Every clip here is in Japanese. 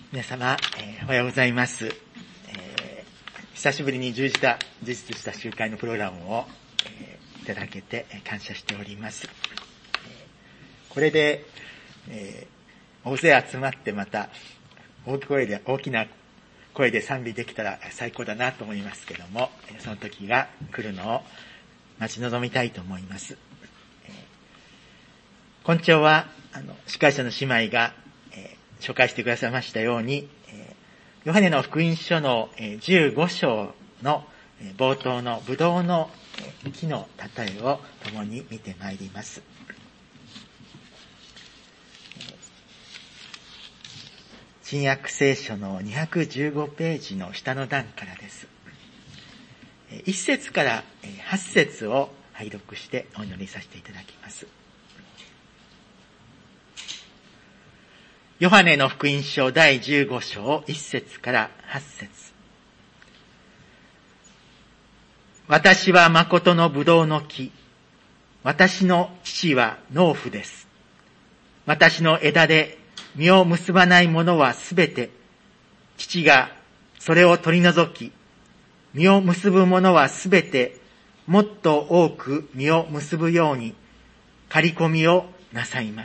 皆様、おはようございます。久しぶりに充実した集会のプログラムを、いただけて感謝しております。これで、大勢集まってまた大きな声で賛美できたら最高だなと思いますけども、その時が来るのを待ち望みたいと思います。今朝は司会者の姉妹が紹介してくださいましたように、ヨハネの福音書の15章の冒頭のブドウの木の例えを共に見てまいります。新約聖書の215ページの下の段からです。1節から8節を拝読してお祈りさせていただきます。ヨハネの福音書第15章1節から8節。私は誠のブドウの木。私の父は農夫です。私の枝で実を結ばないものはすべて、父がそれを取り除き、実を結ぶものはすべて、もっと多く実を結ぶように、刈り込みをなさいます。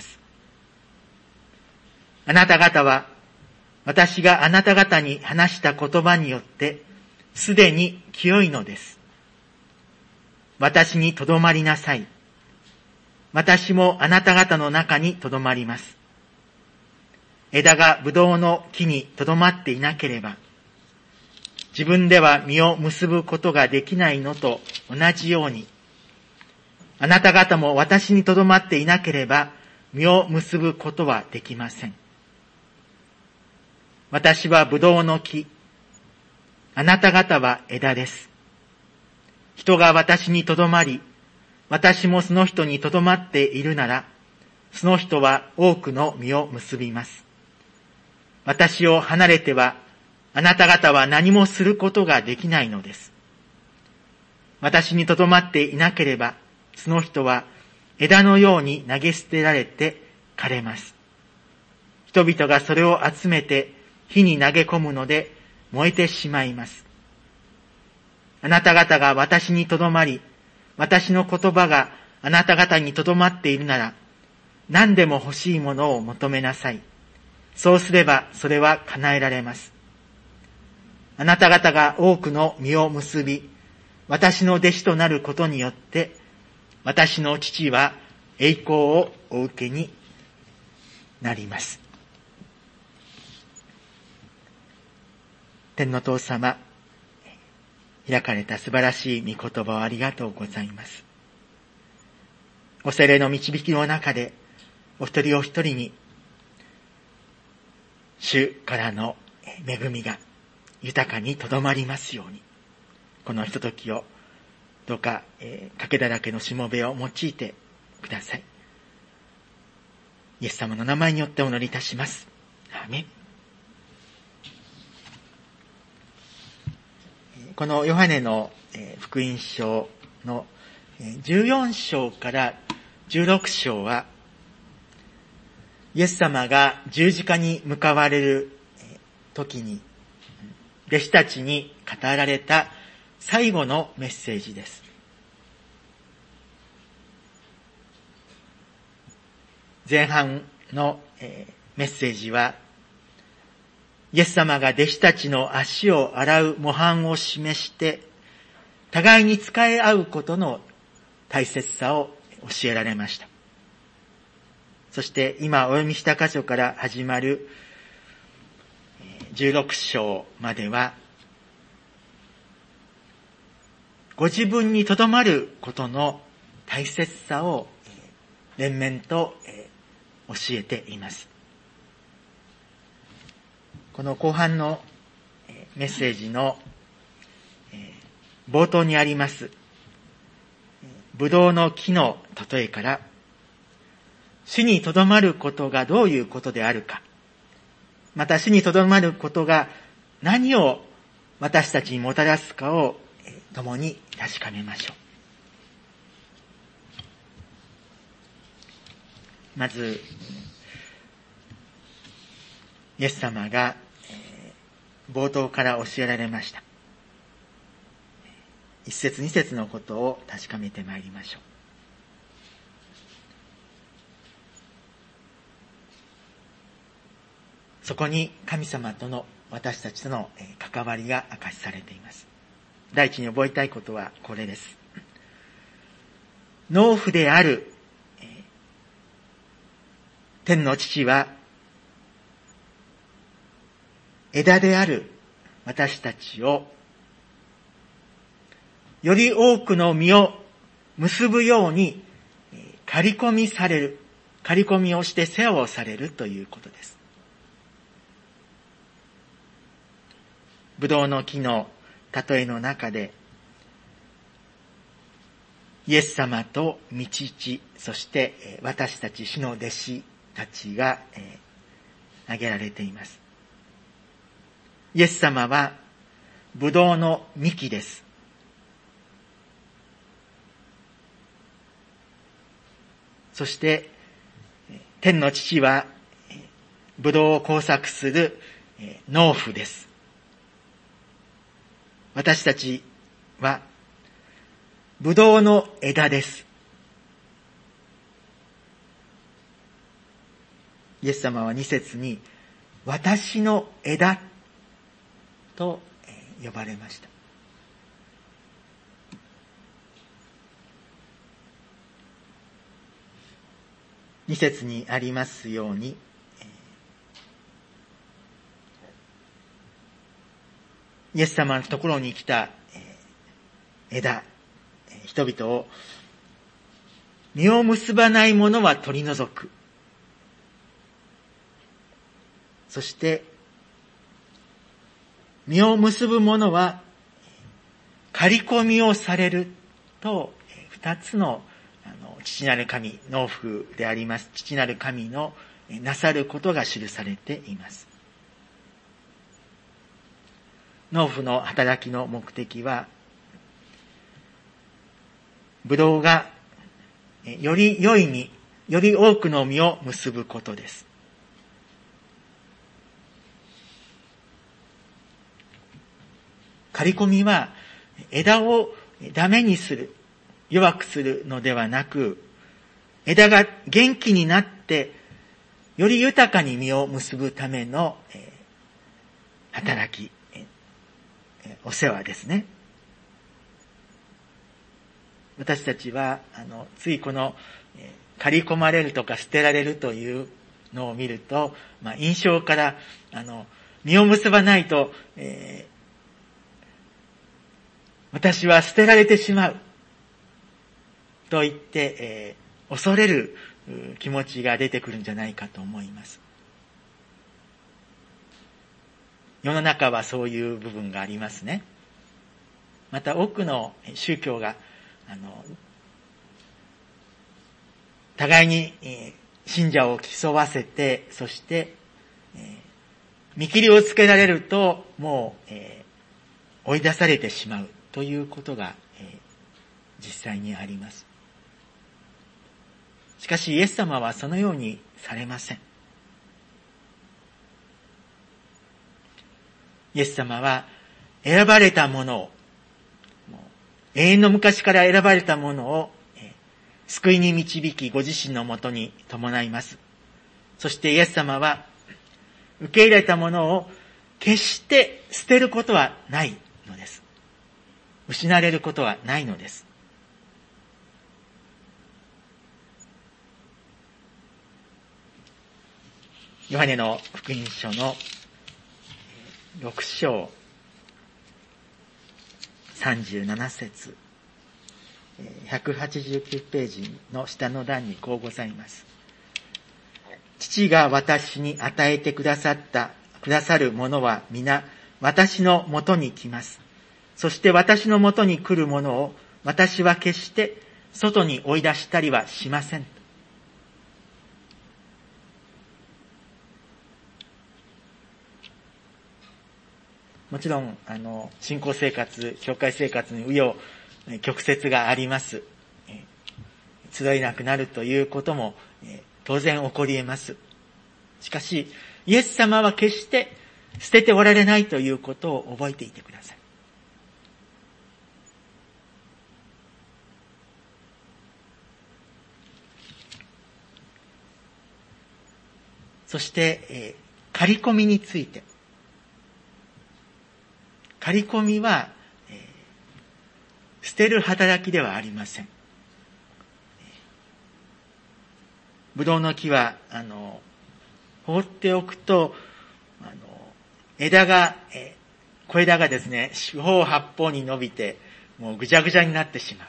あなた方は、私があなた方に話した言葉によって、すでに清いのです。私にとどまりなさい。私もあなた方の中にとどまります。枝がブドウの木にとどまっていなければ、自分では実を結ぶことができないのと同じように、あなた方も私にとどまっていなければ、実を結ぶことはできません。私はブドウの木、あなた方は枝です。人が私にとどまり、私もその人にとどまっているなら、その人は多くの実を結びます。私を離れては、あなた方は何もすることができないのです。私にとどまっていなければ、その人は枝のように投げ捨てられて枯れます。人々がそれを集めて火に投げ込むので燃えてしまいます。あなた方が私にとどまり、私の言葉があなた方にとどまっているなら、何でも欲しいものを求めなさい。そうすればそれは叶えられます。あなた方が多くの実を結び、私の弟子となることによって、私の父は栄光をお受けになります。天の父様、開かれた素晴らしい御言葉をありがとうございます。ご聖霊の導きの中で、お一人お一人に、主からの恵みが豊かにとどまりますように、このひとときをどうか、かけだらけのしもべを用いてください。イエス様の名前によってお祈りいたします。アーメン。このヨハネの福音書の14章から16章は、イエス様が十字架に向かわれる時に、弟子たちに語られた最後のメッセージです。前半のメッセージは、イエス様が弟子たちの足を洗う模範を示して、互いに仕え合うことの大切さを教えられました。そして今お読みした箇所から始まる16章までは、ご自分にとどまることの大切さを連綿と教えています。この後半のメッセージの冒頭にありますブドウの木の例えから、主にとどまることがどういうことであるか、また主にとどまることが何を私たちにもたらすかを共に確かめましょう。まずイエス様が冒頭から教えられました。一節二節のことを確かめてまいりましょう。そこに神様との私たちとの関わりが明かしされています。第一に覚えたいことはこれです。農夫である天の父は枝である私たちをより多くの実を結ぶように刈り込みされる、刈り込みをして世話をされるということです。ブドウの木の例えの中で、イエス様と御父、そして私たち主の弟子たちが挙げられています。イエス様はブドウの幹です。そして天の父はブドウを耕作する農夫です。私たちはブドウの枝です。イエス様は2節に私の枝と呼ばれました。2節にありますように、イエス様のところに来た枝、人々を実を結ばないものは取り除く。そして実を結ぶものは刈り込みをされると、二つの父なる神、農夫であります父なる神のなさることが記されています。農夫の働きの目的は、ブドウがより良い実、より多くの実を結ぶことです。刈り込みは枝をダメにする、弱くするのではなく、枝が元気になってより豊かに実を結ぶための働き、お世話ですね。私たちはついこの刈り込まれるとか捨てられるというのを見ると、印象から実を結ばないと、私は捨てられてしまうと言って、恐れる気持ちが出てくるんじゃないかと思います。世の中はそういう部分がありますね。また多くの宗教が互いに信者を競わせて、そして見切りをつけられるともう追い出されてしまうということが実際にあります。しかしイエス様はそのようにされません。イエス様は選ばれたものを、永遠の昔から選ばれたものを救いに導き、ご自身のもとに伴います。そしてイエス様は受け入れたものを決して捨てることはないのです。失われることはないのです。ヨハネの福音書の6章37節189ページの下の段にこうございます。父が私に与えてくださるものは皆私のもとに来ます。そして私のもとに来るものを私は決して外に追い出したりはしません。もちろん信仰生活、教会生活に紆余曲折があります。集えなくなるということも当然起こり得ます。しかしイエス様は決して捨てておられないということを覚えていてください。そして、刈り込みについて。刈り込みは、捨てる働きではありません。ぶどうの木は、放っておくと、枝が、小枝がですね、四方八方に伸びて、もうぐちゃぐちゃになってしまう。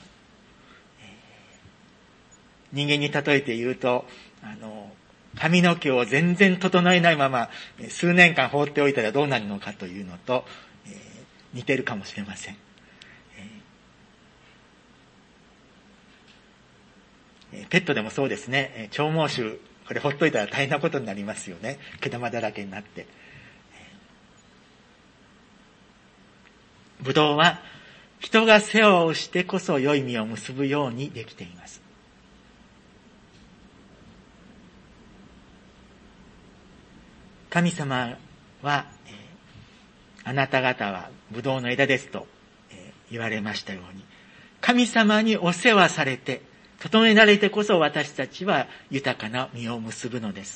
人間に例えて言うと、髪の毛を全然整えないまま、数年間放っておいたらどうなるのかというのと、似てるかもしれません。ペットでもそうですね。長毛種、これほっといたら大変なことになりますよね。毛玉だらけになって。ブドウは人が世話をしてこそ良い実を結ぶようにできています。神様は、あなた方はブドウの枝ですと、言われましたように、神様にお世話されて、整えられてこそ私たちは豊かな実を結ぶのです。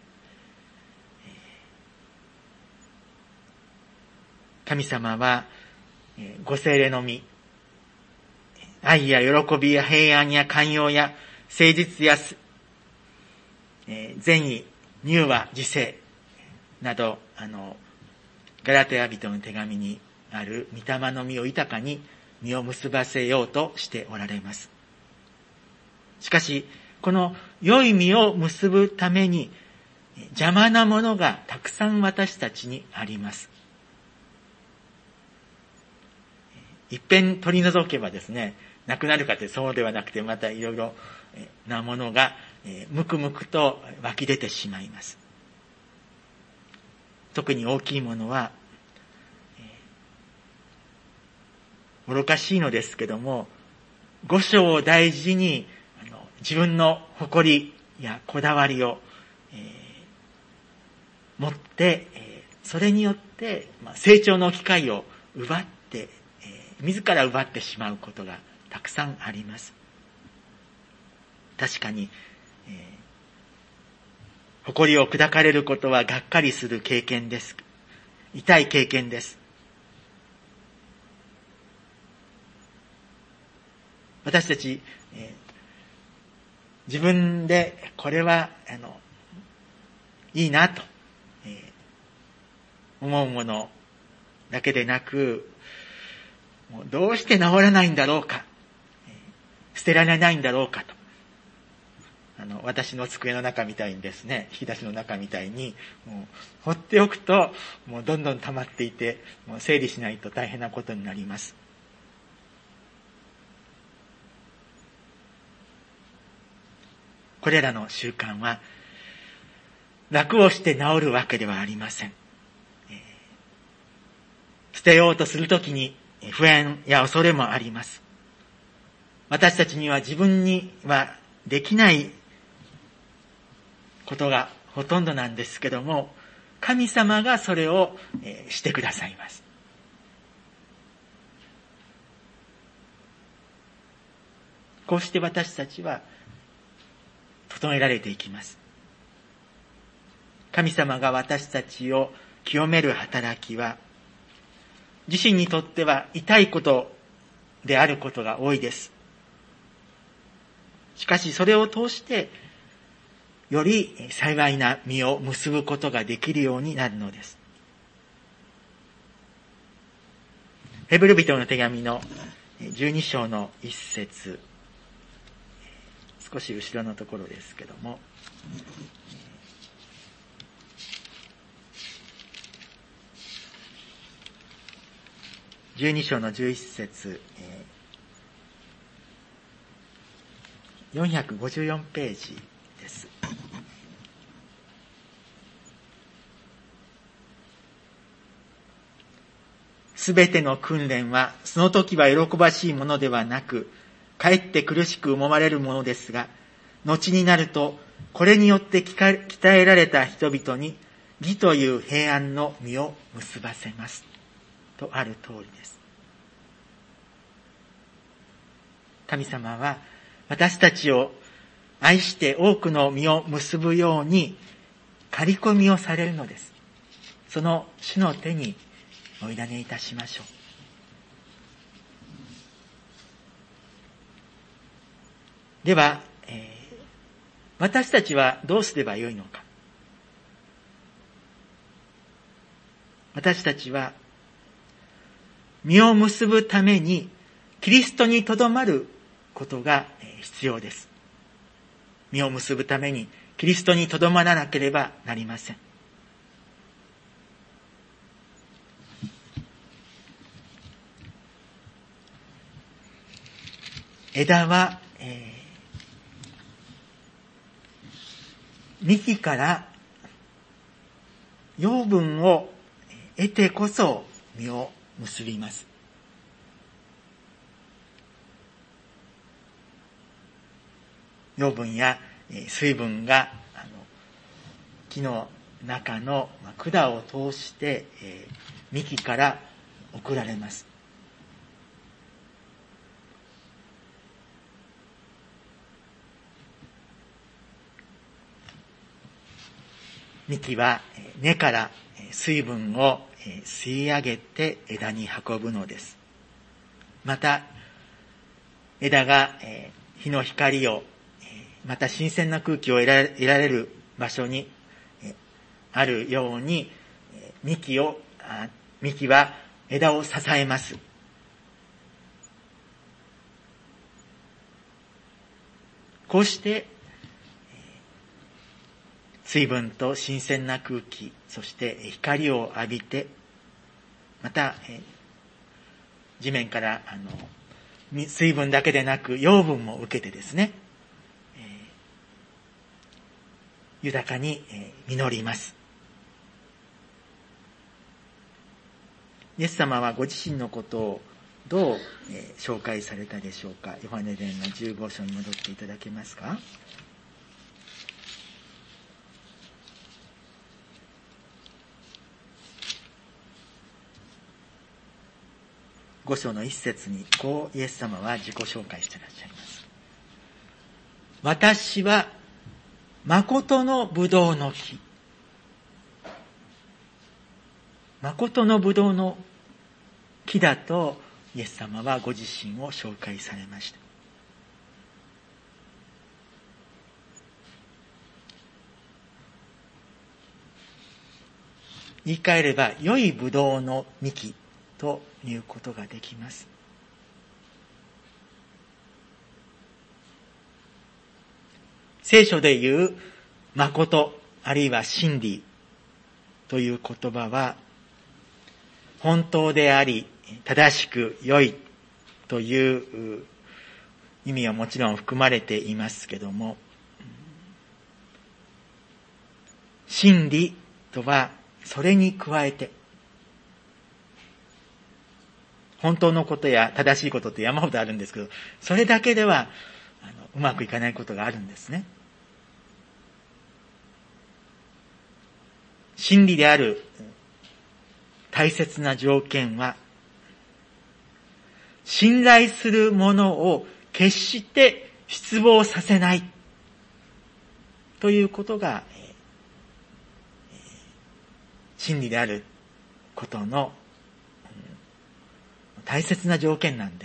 神様は、ご聖霊の実、愛や喜びや平安や寛容や誠実や善意、柔和、自制など、ガラテヤ人の手紙にある御霊の実を豊かに実を結ばせようとしておられます。しかし、この良い実を結ぶために邪魔なものがたくさん私たちにあります。一遍取り除けばですね、なくなるかってそうではなくて、またいろいろなものがむくむくと湧き出てしまいます。特に大きいものは、愚かしいのですけども、五章を大事に自分の誇りやこだわりを、持って、それによって成長の機会を奪って、自ら奪ってしまうことがたくさんあります。確かに、誇りを砕かれることはがっかりする経験です。痛い経験です。私たち、自分でこれはいいなと、思うものだけでなく、もうどうして治らないんだろうか、捨てられないんだろうかと、私の机の中みたいにですね、引き出しの中みたいにもう放っておくともうどんどん溜まっていて、もう整理しないと大変なことになります。これらの習慣は楽をして治るわけではありません。捨てようとするときに不安や恐れもあります。私たちには自分にはできないことがほとんどなんですけども、神様がそれをしてくださいます。こうして私たちは整えられていきます。神様が私たちを清める働きは、自身にとっては痛いことであることが多いです。しかしそれを通して、より幸いな実を結ぶことができるようになるのです。ヘブル人の手紙の12章の1節、少し後ろのところですけども、12章の11節、454ページです。すべての訓練は、その時は喜ばしいものではなく、かえって苦しく思われるものですが、後になると、これによって鍛えられた人々に、 義という平安の実を結ばせます。とある通りです。神様は私たちを愛して多くの実を結ぶように刈り込みをされるのです。その主の手にお委ねいたしましょう。では、私たちはどうすればよいのか。私たちは実を結ぶためにキリストにとどまることが必要です。実を結ぶためにキリストにとどまらなければなりません。枝は、幹から養分を得てこそ実を結びます。養分や水分が木の中の管を通して幹から送られます。幹は根から水分を吸い上げて枝に運ぶのです。また枝が日の光をまた新鮮な空気を得られる場所にあるように幹は枝を支えます。こうして水分と新鮮な空気、そして光を浴びて、また地面から水分だけでなく養分も受けてですね、豊かに実ります。イエス様はご自身のことをどう紹介されたでしょうか。ヨハネ伝の15章に戻っていただけますか。5章の1節にこうイエス様は自己紹介していらっしゃいます。私は誠のブドウの木。誠のブドウの木だとイエス様はご自身を紹介されました。言い換えれば良いブドウの幹ということができます。聖書で言う誠あるいは真理という言葉は本当であり正しく良いという意味はもちろん含まれていますけども、真理とはそれに加えて本当のことや正しいことって山ほどあるんですけど、それだけではうまくいかないことがあるんですね。真理である大切な条件は、信頼するものを決して失望させないということが真理であることの大切な条件なんです。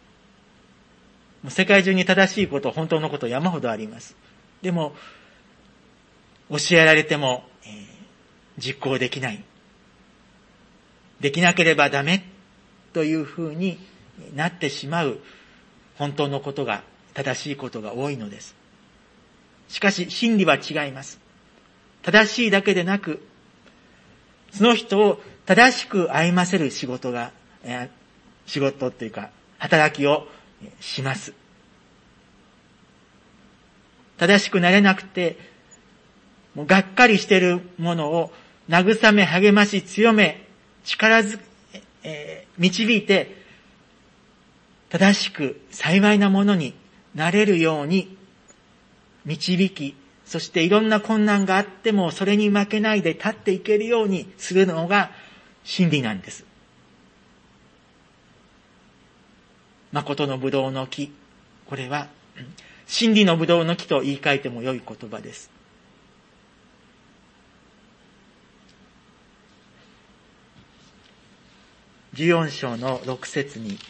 世界中に正しいこと、本当のこと山ほどあります。でも教えられても実行できない、できなければダメというふうになってしまう本当のことが、正しいことが多いのです。しかし真理は違います。正しいだけでなく、その人を正しく歩ませる仕事というか働きをします。正しくなれなくてもうがっかりしているものを慰め励まし強め導いて正しく幸いなものになれるように導きそしていろんな困難があってもそれに負けないで立っていけるようにするのが真理なんです。誠のブドウの木、これは真理のブドウの木と言い換えても良い言葉です。14章の6節に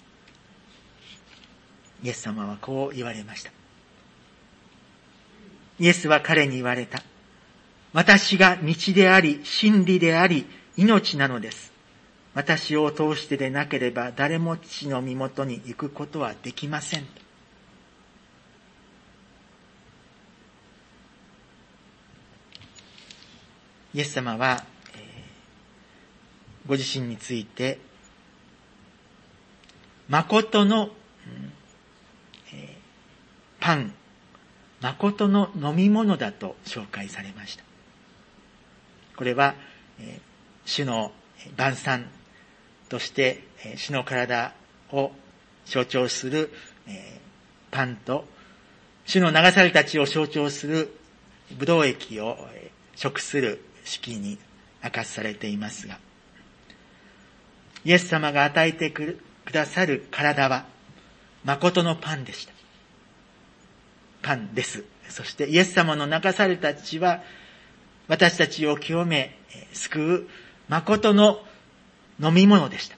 イエス様はこう言われました。イエスは彼に言われた。私が道であり、真理であり、命なのです。私を通してでなければ誰も父の身元に行くことはできません。イエス様は、ご自身について、誠の、パン、誠の飲み物だと紹介されました。これは、主の晩餐として、主の体を象徴する、パンと、主の流された血を象徴するブドウ液を食する式に明かされていますが、イエス様が与えてくださる体は誠のパンでした。パンです。そしてイエス様の流された血は私たちを清め救う誠の飲み物でした。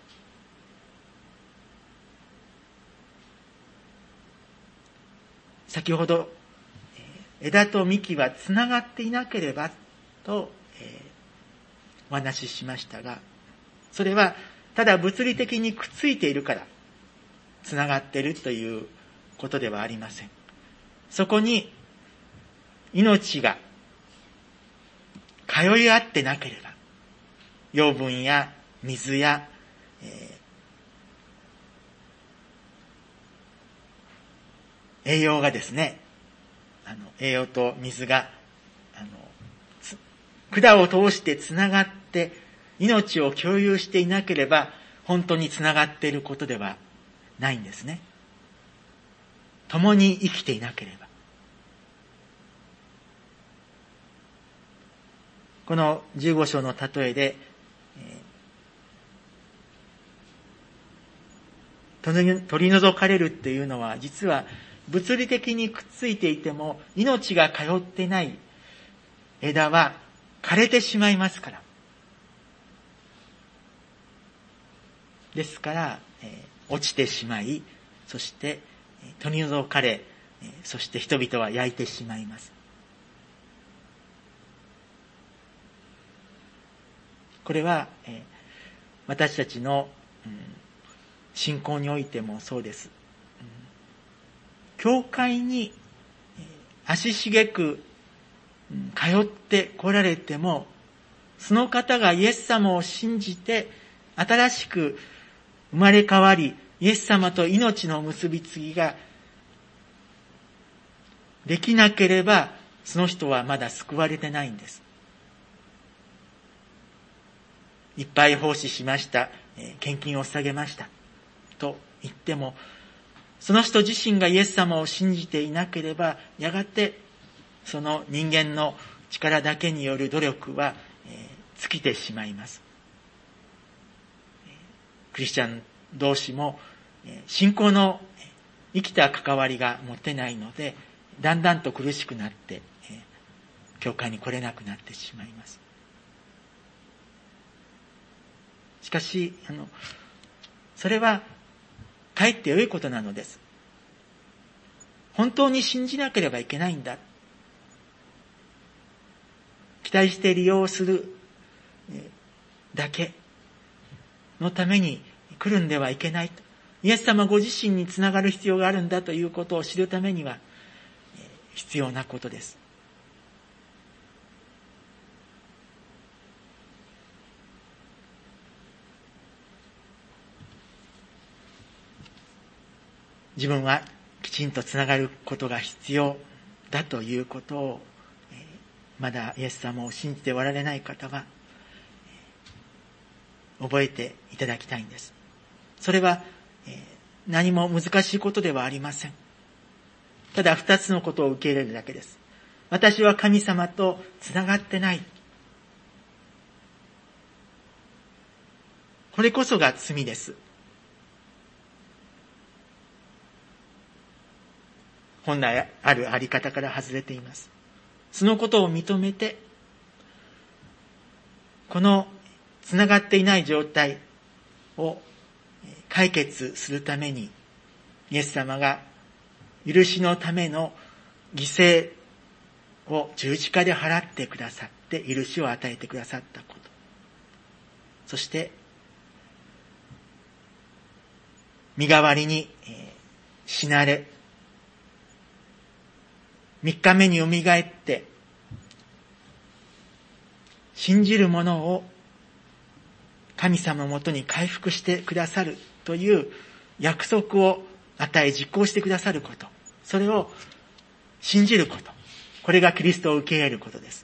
先ほど枝と幹はつながっていなければとお話ししましたが、それはただ物理的にくっついているからつながっているということではありません。そこに命が通い合ってなければ、養分や水や、栄養がですね、栄養と水が管を通してつながって命を共有していなければ本当につながっていることではないんですね。共に生きていなければ。この15章の例えで、取り除かれるっていうのは実は物理的にくっついていても命が通ってない枝は枯れてしまいますから。ですから、落ちてしまい、そして取り除かれ、そして人々は焼いてしまいます。これは、私たちの、信仰においてもそうです。教会に足しげく通って来られても、その方がイエス様を信じて新しく生まれ変わり、イエス様と命の結びつきができなければ、その人はまだ救われてないんです。いっぱい奉仕しました、献金を捧げましたと言っても、その人自身がイエス様を信じていなければ、やがてその人間の力だけによる努力は、尽きてしまいます。クリスチャン同士も信仰の生きた関わりが持てないので、だんだんと苦しくなって教会に来れなくなってしまいます。しかしそれはかえって良いことなのです。本当に信じなければいけないんだ。期待して利用するだけのために来るんではいけないと。イエス様ご自身につながる必要があるんだということを知るためには必要なことです。自分はきちんとつながることが必要だということを、まだイエス様を信じておられない方は、覚えていただきたいんです。それは、何も難しいことではありません。ただ2つのことを受け入れるだけです。 私は神様とつながってない。これこそが罪です。本来あるあり方から外れています。そのことを認めて、このつながっていない状態を解決するために、イエス様が許しのための犠牲を十字架で払ってくださって許しを与えてくださったこと。そして、身代わりに死なれ、3日目によみがえって、信じる者を神様のもとに回復してくださるという約束を与え実行してくださること。それを信じること。これがキリストを受け入れることです。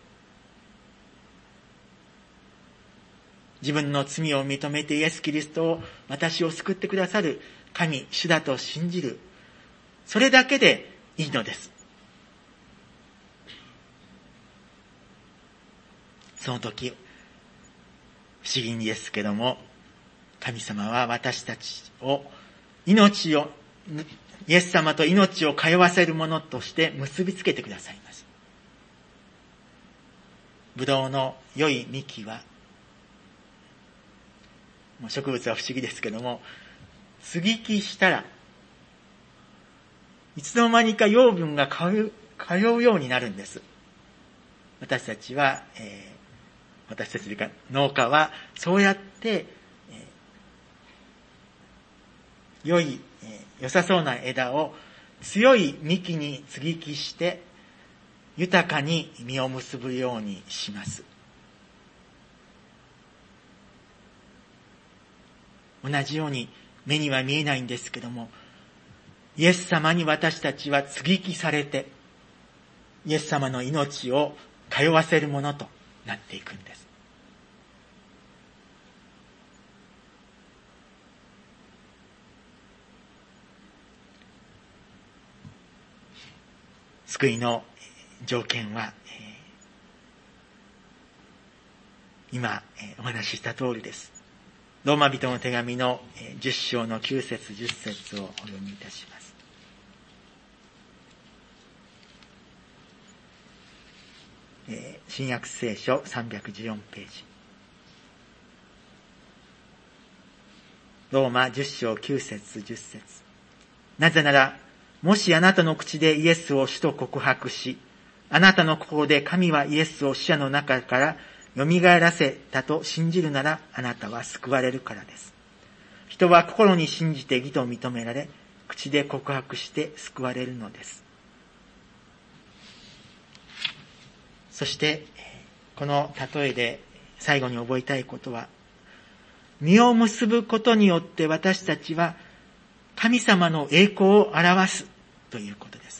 自分の罪を認めてイエス・キリストを私を救ってくださる神、主だと信じる。それだけでいいのです。その時、不思議にですけども、神様は私たちをイエス様と命を通わせるものとして結びつけてくださいます。ブドウの良い幹は、植物は不思議ですけども、接ぎ木したら、いつの間にか養分が通うようになるんです。私たちというか農家は、そうやって、良さそうな枝を強い幹に接ぎ木して、豊かに実を結ぶようにします。同じように目には見えないんですけども、イエス様に私たちは接ぎ木されて、イエス様の命を通わせるものとなっていくんです。救いの条件は、今お話しした通りです。ローマ人の手紙の10章の9節10節をお読みいたします。新約聖書314ページ。ローマ10章9節10節。なぜなら、もしあなたの口でイエスを主と告白し、あなたの心で神はイエスを死者の中から蘇らせたと信じるなら、あなたは救われるからです。人は心に信じて義と認められ、口で告白して救われるのです。そして、この例えで最後に覚えたいことは、実を結ぶことによって私たちは神様の栄光を表すということです。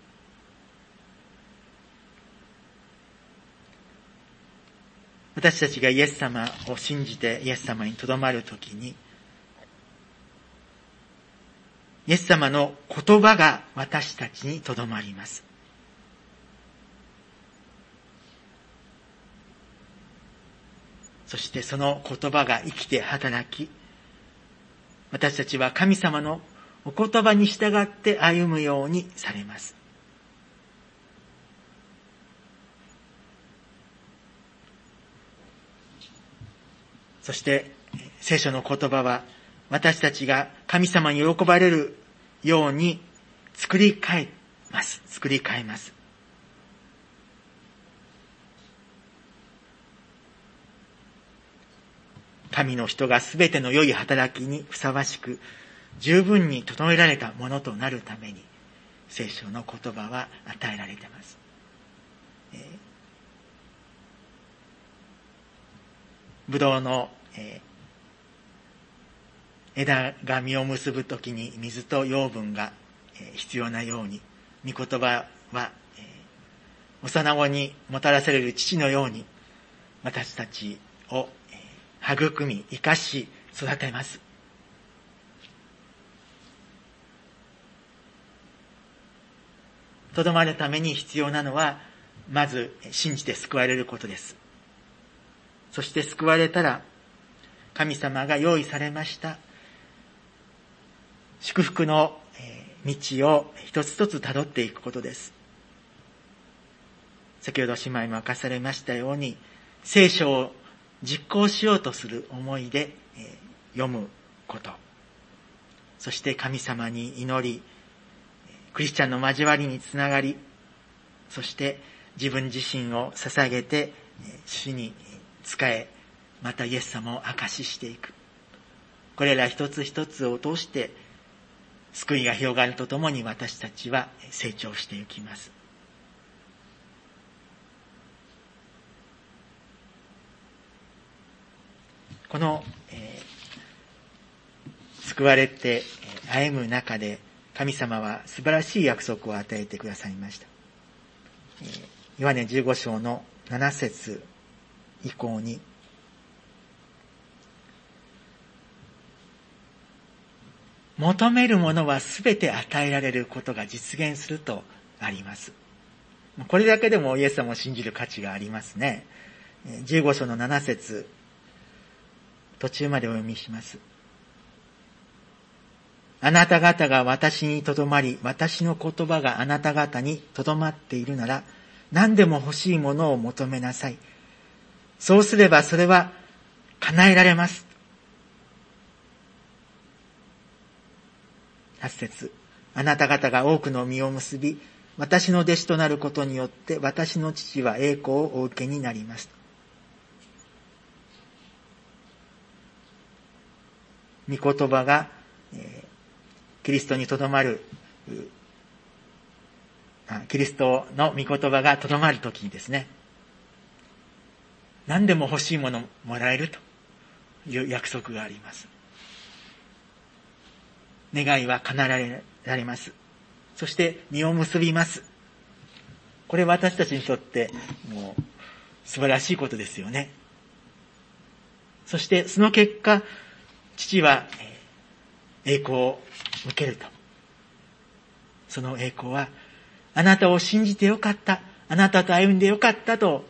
私たちがイエス様を信じてイエス様にとどまるときに、イエス様の言葉が私たちにとどまります。そしてその言葉が生きて働き、私たちは神様のお言葉に従って歩むようにされます。そして聖書の言葉は私たちが神様に喜ばれるように作り変えます。神の人がすべての良い働きにふさわしく十分に整えられたものとなるために聖書の言葉は与えられています。ブドウの枝が実を結ぶときに水と養分が必要なように、御言葉は幼子にもたらされる父のように私たちを育み、生かし、育てます。 とどまるために必要なのは、まず信じて救われることです。そして救われたら、神様が用意されました祝福の道を一つ一つ辿っていくことです。先ほど姉妹も明かされましたように、聖書を実行しようとする思いで読むこと。そして神様に祈り、クリスチャンの交わりにつながり、そして自分自身を捧げて主に仕え、またイエス様を証ししていく。これら一つ一つを通して救いが広がるとともに私たちは成長していきます。この、救われて歩む中で神様は素晴らしい約束を与えてくださいました。ヨハネ15章の7節以降に、求めるものはすべて与えられることが実現するとあります。これだけでもイエス様を信じる価値がありますね。15章の7節途中までお読みします。あなた方が私にとどまり、私の言葉があなた方にとどまっているなら、何でも欲しいものを求めなさい。そうすればそれは叶えられます。8節、あなた方が多くの実を結び、私の弟子となることによって私の父は栄光をお受けになります。御言葉が、キリストにとどまる、キリストの御言葉がとどまるときにですね、何でも欲しいものもらえるという約束があります。願いは叶えられます。そして実を結びます。これ私たちにとってもう素晴らしいことですよね。そしてその結果、父は栄光を受けると。その栄光は、あなたを信じてよかった、あなたと歩んでよかったと、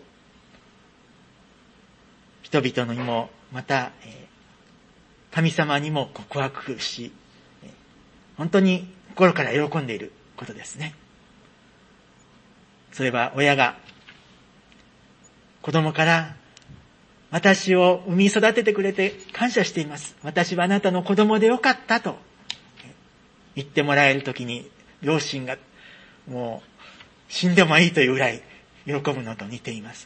人々にもまた神様にも告白し、本当に心から喜んでいることですね。それは親が子供から、私を産み育ててくれて感謝しています。私はあなたの子供でよかったと言ってもらえるときに、両親がもう死んでもいいというぐらい喜ぶのと似ています。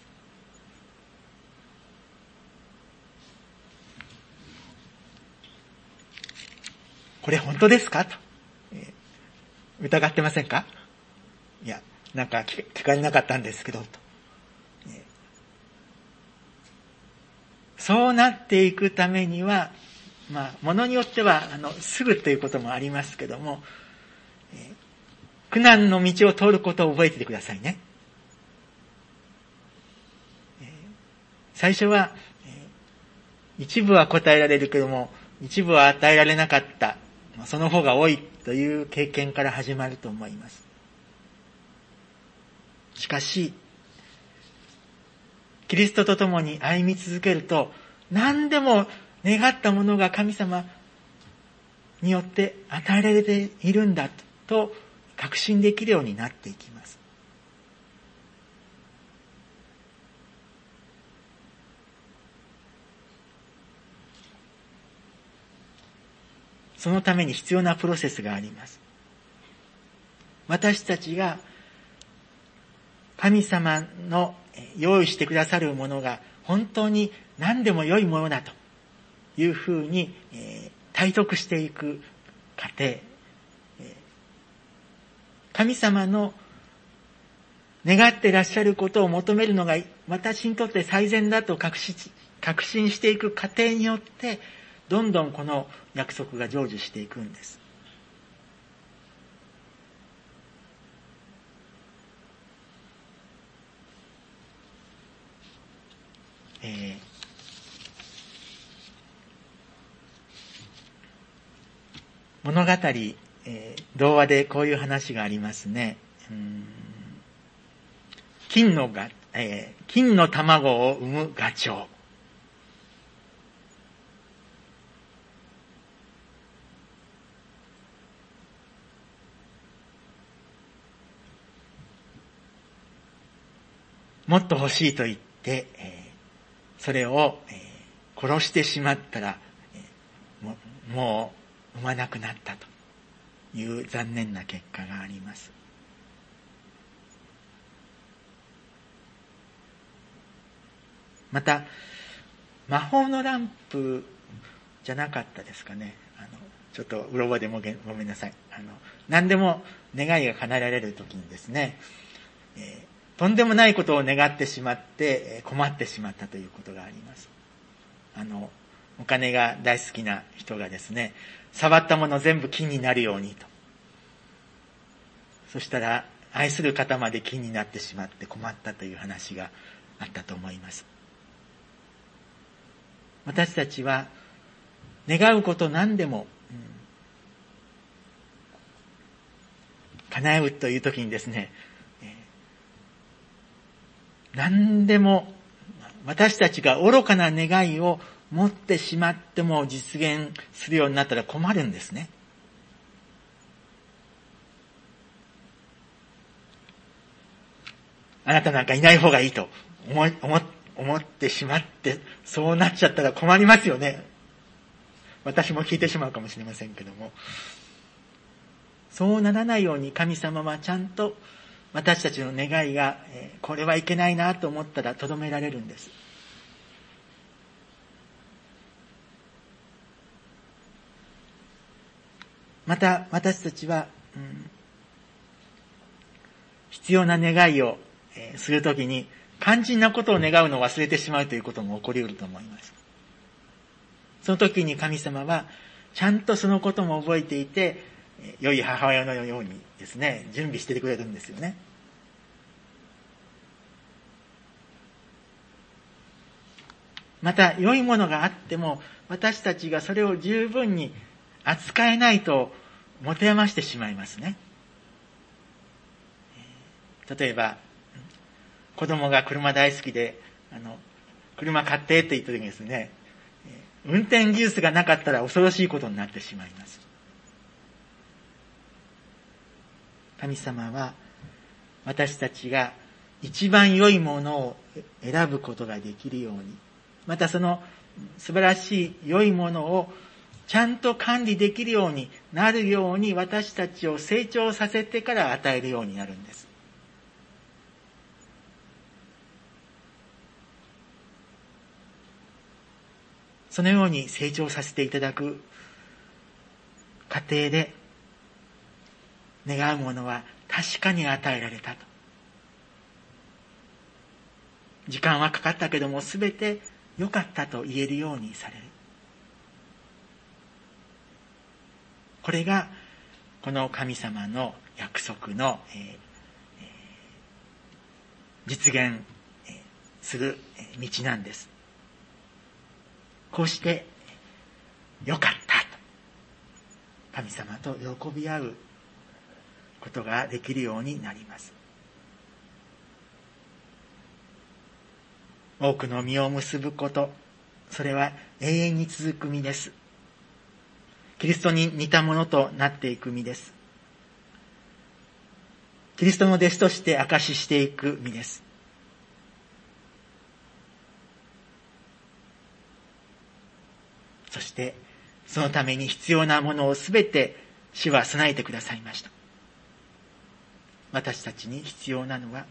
これ本当ですかと、疑ってませんか？いや、なんか聞かれなかったんですけどと。そうなっていくためには、ものによってはすぐということもありますけども、苦難の道を通ることを覚えていてくださいね。最初は、一部は答えられるけども、一部は与えられなかった。その方が多いという経験から始まると思います。しかし、キリストと共に歩み続けると、何でも願ったものが神様によって与えられているんだと確信できるようになっていきます。そのために必要なプロセスがあります。私たちが神様の用意してくださるものが本当に何でも良いものだというふうに体得していく過程、神様の願っていらっしゃることを求めるのが私にとって最善だと確信していく過程によってどんどんこの約束が成就していくんです。物語、童話でこういう話がありますね。 金の卵を産むガチョウ。もっと欲しいと言って、それを、殺してしまったら、もう産まなくなったという残念な結果があります。また、魔法のランプじゃなかったですかね。ちょっとうろ覚えでごめんなさい。何でも願いが叶えられるときにですね、とんでもないことを願ってしまって困ってしまったということがあります。お金が大好きな人がですね、触ったもの全部金になるようにと。そしたら愛する方まで金になってしまって困ったという話があったと思います。私たちは願うこと何でも、叶うという時にですね、何でも私たちが愚かな願いを持ってしまっても実現するようになったら困るんですね。あなたなんかいない方がいいと思ってしまって、そうなっちゃったら困りますよね。私も聞いてしまうかもしれませんけども。そうならないように神様はちゃんと私たちの願いが、これはいけないなと思ったらとどめられるんです。また私たちは、必要な願いを、するときに肝心なことを願うのを忘れてしまうということも起こり得ると思います。その時に神様はちゃんとそのことも覚えていて、良い母親のようにですね、準備してくれるんですよね。また良いものがあっても私たちがそれを十分に扱えないと持て余してしまいますね。例えば子供が車大好きで車買ってって言った時にですね、運転技術がなかったら恐ろしいことになってしまいます。神様は私たちが一番良いものを選ぶことができるように、またその素晴らしい良いものをちゃんと管理できるようになるように私たちを成長させてから与えるようになるんです。そのように成長させていただく過程で願うものは確かに与えられたと。時間はかかったけども全て良かったと言えるようにされる。これがこの神様の約束の実現する道なんです。こうして良かったと神様と喜び合うことができるようになります。多くの実を結ぶこと、それは永遠に続く実です。キリストに似たものとなっていく実です。キリストの弟子として証ししていく実です。そしてそのために必要なものをすべて主は備えてくださいました。私たちに必要なのは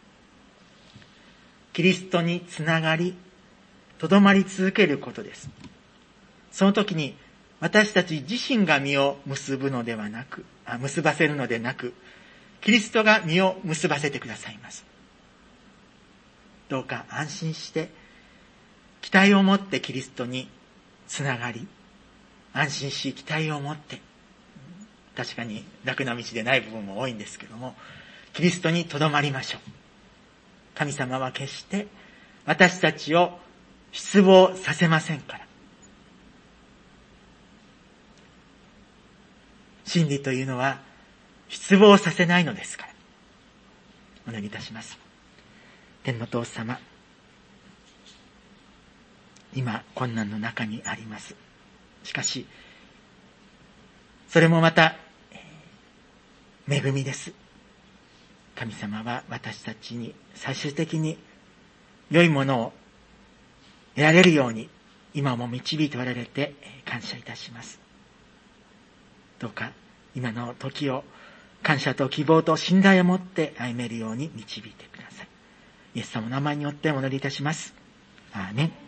キリストにつながりとどまり続けることです。その時に私たち自身が実を結ばせるのでなく、キリストが実を結ばせてくださいます。どうか安心して期待を持ってキリストにつながり、安心し期待を持って、確かに楽な道でない部分も多いんですけども、キリストにとどまりましょう。神様は決して私たちを失望させませんから。真理というのは失望させないのですから。お願いいたします。 天のお父様、今困難の中にあります。しかしそれもまた恵みです。神様は私たちに最終的に良いものを得られるように今も導いておられて感謝いたします。どうか今の時を感謝と希望と信頼を持って歩めるように導いてください。イエス様の名前によってお祈りいたします。アーメン。